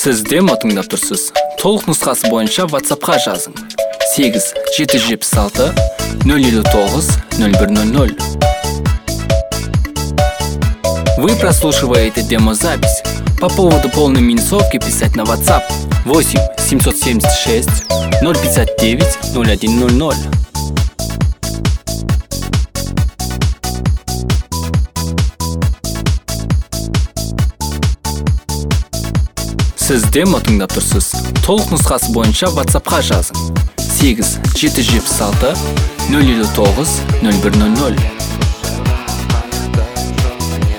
Сіз демо тыңдап тұрсыз. Толық нұсқасы бойынша WhatsApp-қа жазың. 8-776 059 0100. Вы прослушиваете демозапись. По поводу полной минусовки писать на WhatsApp 8 776 059 0100. Сіз демо тыңдап тұрсыз. Толық нұсқасы бойынша WhatsApp-қа жазың. 8-776 059 0100.